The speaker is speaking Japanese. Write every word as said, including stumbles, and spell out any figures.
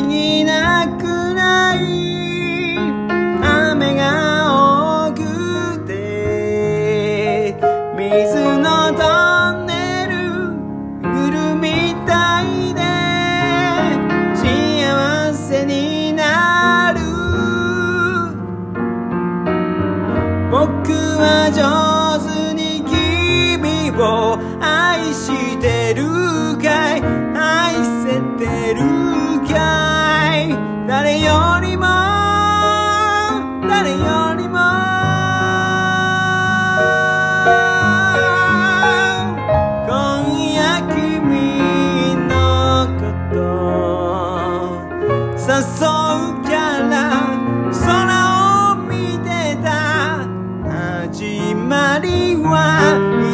ぎなくない雨が多くて水のトンネルぐるみたいで幸せになる僕は上手に君を愛してるかい愛せてるかい誰よりも誰よりも今夜君のこと誘うから空を見てた始まりは